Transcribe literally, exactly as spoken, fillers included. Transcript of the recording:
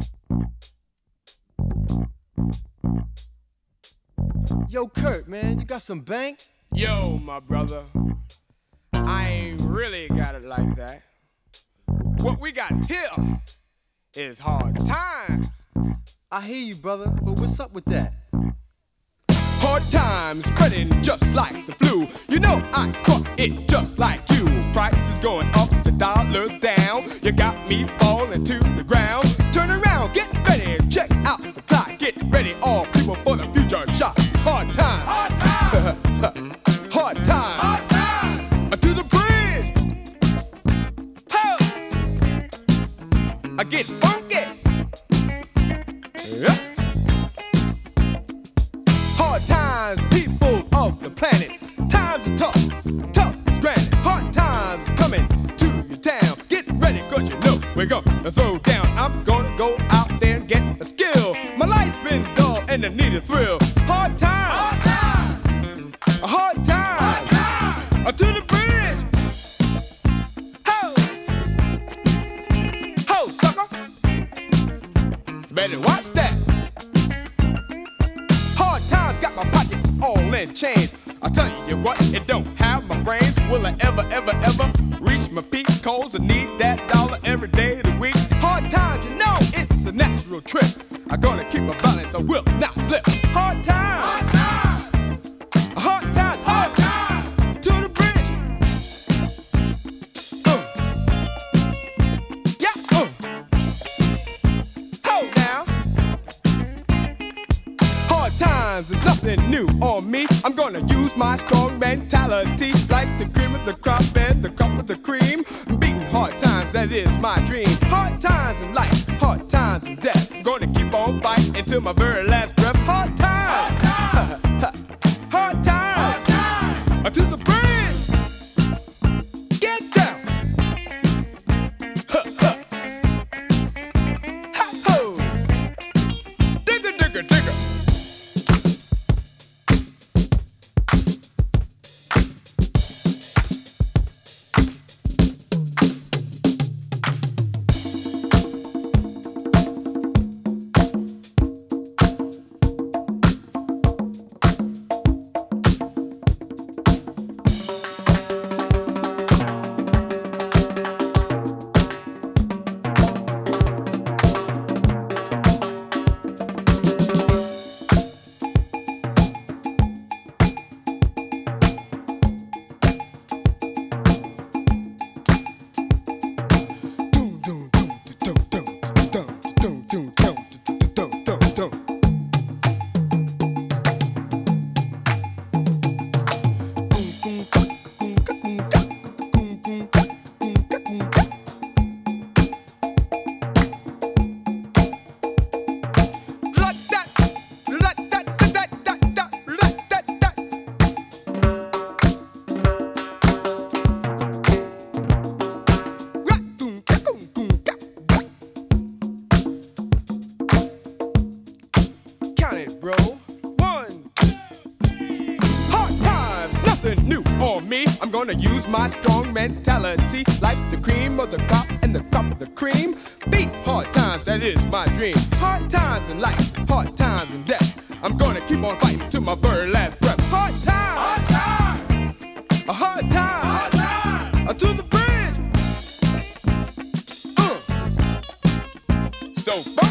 Yo, Kurt, man, you got some bank? Yo, my brother, I ain't really got it like that. What we got here is hard times. I hear you, brother, but what's up with that? Hard times spreading just like the flu. You know I caught it just like you. Prices going up, the dollar's down. You got me falling to the ground. Turn around, get ready, check out the clock. Get ready, all people, for the future shock. Hard times. Hard times. Hard times. Hard times. To the bridge. Ho! I get funky. Yeah. Hard times, people of the planet. Times are tough, tough is granted. Hard times coming to your town. Get ready, cause you know we're gonna throw down. I'm gonna go out there and get a skill. My life's been dull and I need a thrill. Hard times, Hard times. hard times, Hard times. to the bridge. Ho, ho, sucker. Better watch that. Hard times got my pockets all in change. I tell you what, it don't have my brains. Will I ever, ever, ever reach my peak? Cause I need that dollar every day of the week. Hard times, you know, it's a natural trip. I'm gonna keep my balance, I will not slip. Hard times, Hard times. hard times, Hard times. to the bridge. Uh. Yeah, uh. Hold now. Hard times is nothing new on me. I'm gonna use my strong mentality, like the cream of the crop and the crop of the cream. Beating hard times, that is my dream. Hard times in life, hard times in death. I'm gonna keep on fighting until my very last breath. Hard times, Hard times. hard times, Hard times. to the bridge. Get down. Huh, huh. Ha, ho. Digga, digga, digga. Count it, bro. One. Hard times, nothing new on me. I'm gonna use my strong mentality, like the cream of the crop and the crop of the cream. Beat hard times, that is my dream. Hard times in life, hard times in death. I'm gonna keep on fighting till my very last breath. Hard times, Hard times. a hard time, Hard times. to the bridge. Uh. So.